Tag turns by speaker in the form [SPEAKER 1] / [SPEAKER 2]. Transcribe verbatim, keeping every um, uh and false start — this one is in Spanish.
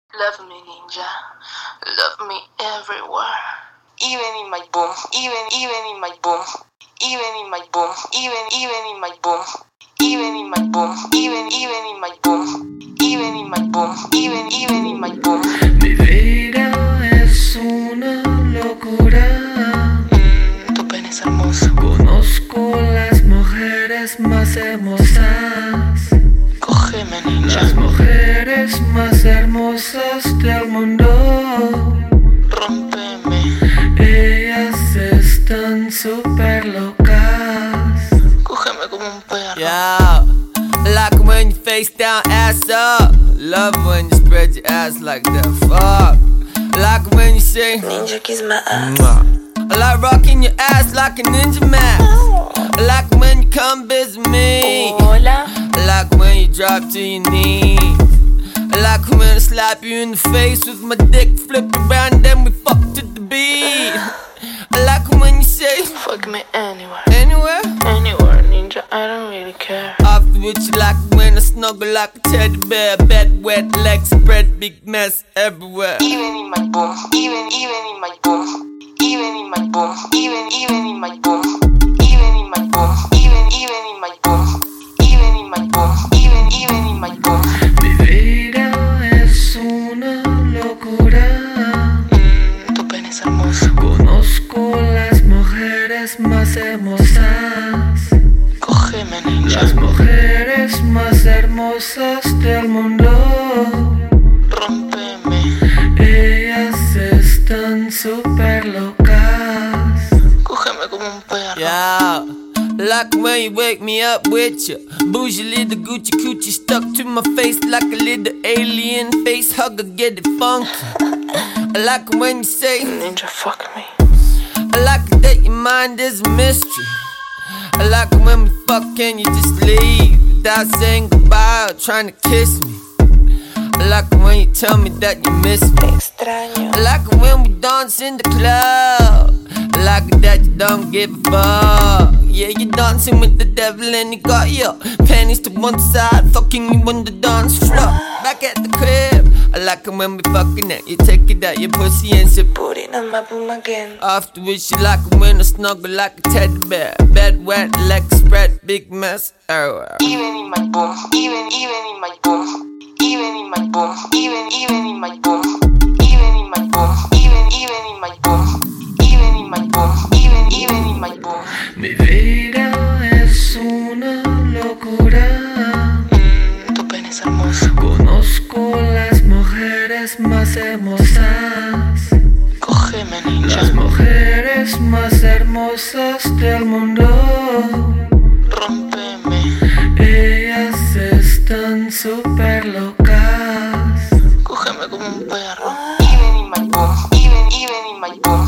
[SPEAKER 1] Love me, ninja. Love me everywhere. Even in my boom. Even, even in my boom. Even in my boom. Even, even in my boom. Even in my boom. Even, even in my boom. Even in my boom. Even, even in my boom.
[SPEAKER 2] Mi vida es una locura.
[SPEAKER 1] Mm, tu pene es hermoso.
[SPEAKER 2] Conozco las mujeres más hermosas.
[SPEAKER 1] Cógeme, ninja.
[SPEAKER 2] Las mujeres más hermosas del mundo.
[SPEAKER 1] Rómpeme.
[SPEAKER 2] Ellas están super locas.
[SPEAKER 1] Cógeme como un perro.
[SPEAKER 3] Yeah, I like it when you face down, ass up. Love when you spread your ass like that. Fuck. I like it when you say
[SPEAKER 1] Ninja kiss my ass.
[SPEAKER 3] mwah. I like rocking your ass like a ninja mask. I like it when you come visit me.
[SPEAKER 1] Hola.
[SPEAKER 3] I like it when you drop to your knees. I like it when I slap you in the face with my dick flipped around, then we fuck to the beat. I like it when you say
[SPEAKER 1] Fuck me anywhere.
[SPEAKER 3] anywhere.
[SPEAKER 1] Anywhere, ninja. I don't really care.
[SPEAKER 3] After which you like it when I snuggle like a teddy bear. Bed wet, legs spread, big mess everywhere.
[SPEAKER 1] Even in my boom. Even, even in my boom. Even in my boom. Even, even in my boom. Even in my boom. Even, even in my boom. Even in my boom. Even, even in my boom.
[SPEAKER 2] Mi vida es una locura.
[SPEAKER 1] Mm, tu pene es hermoso.
[SPEAKER 2] Conozco las mujeres más hermosas.
[SPEAKER 1] Cógeme, ninja.
[SPEAKER 2] Las mujeres más hermosas del mundo.
[SPEAKER 1] Rómpeme.
[SPEAKER 2] Ellas están super locas.
[SPEAKER 1] Cógeme como un perro.
[SPEAKER 3] Yeah, I like it when you wake me up with you. Bougie little Gucci coochie stuck to my face like a little alien face hugger, get it funky. I like it when you say
[SPEAKER 1] Ninja, fuck me.
[SPEAKER 3] I like it that your mind is a mystery. I like it when we fuck and you just leave without saying goodbye or trying to kiss me. I like it when you tell me that you miss me.
[SPEAKER 1] Extraño.
[SPEAKER 3] I like it when we dance in the club. I like it that you don't give a fuck. Yeah, you're dancing with the devil and you got your panties to one side, fucking you on the dance floor. Back at the crib, I like it when we fucking it. You take it out your pussy and say
[SPEAKER 1] Put it on my boom again.
[SPEAKER 3] afterwards, you like it when I snuggle like a teddy bear. Bed wet, legs spread, big mess everywhere.
[SPEAKER 1] Even in my boom. Even, even in my boom. Even in my boom. Even, even in my boom. Even in my boom. Even, even in my boom. Even in my boom. Even, even in my boom.
[SPEAKER 2] Mi vida es una locura.
[SPEAKER 1] Mm, tu pene es hermoso.
[SPEAKER 2] Conozco las mujeres más hermosas.
[SPEAKER 1] Cógeme, ninja.
[SPEAKER 2] Las mujeres más hermosas del mundo.
[SPEAKER 1] Rómpeme.
[SPEAKER 2] Ellas están super locas.
[SPEAKER 1] Cógeme como un perro. Even in my boom. Even, even in my boom.